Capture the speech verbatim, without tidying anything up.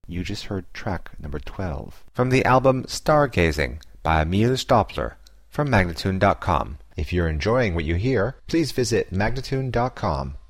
You just heard track number twelve from the album Stargazing by Emil Stopler from Magnatune dot com. If you're enjoying what you hear, please visit Magnatune dot com